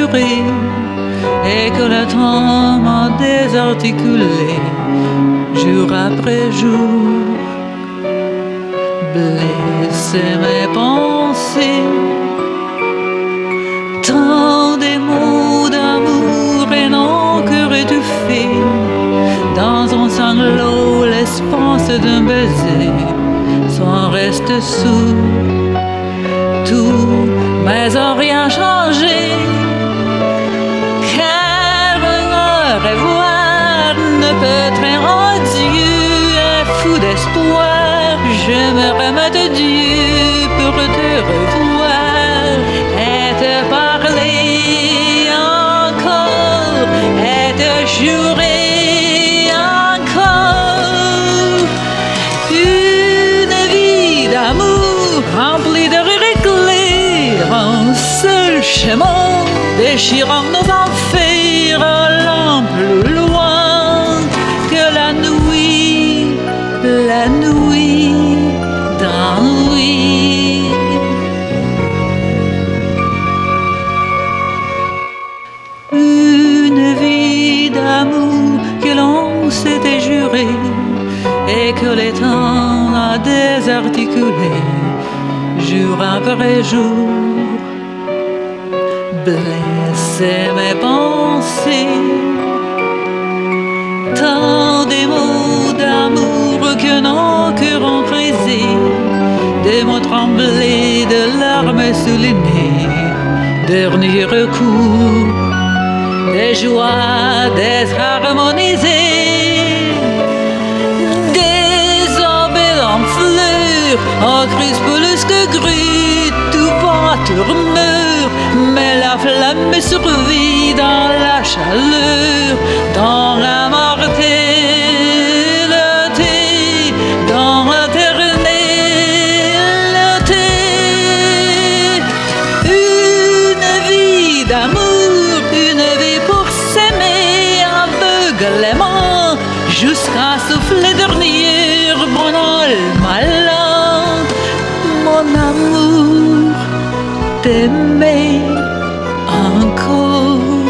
duré et que le temps m'a désarticulé jour après jour. Blessé mes pensées, tant des mots d'amour et non cœur étouffé dans un sanglot l'espace d'un baiser sans reste sourd. Tout mais sans rien changé, car un revoir ne peut traîner en Dieu un fou d'espoir. Je me remets de Dieu pour te revoir et te parler encore et te jurer encore une vie d'amour remplie de un seul chemin déchirant nos enfers, allant plus loin que la nuit d'ennui. Une vie d'amour que l'on s'était juré et que les temps a désarticulé jour après jour. Blessé mes pensées, tant des mots d'amour que nos cœurs ont brisé, des mots tremblés, de larmes soulignées, dernier recours, des joies désharmonisées, des abeilles en fleurs, en crispolesque gris, tout va tourmeur, mais la flamme survit dans la chaleur, dans la mortalité, dans l'éternité. Une vie d'amour, une vie pour s'aimer aveuglément, jusqu'à souffler dernier bon malin. Mon amour, t'aimer encore.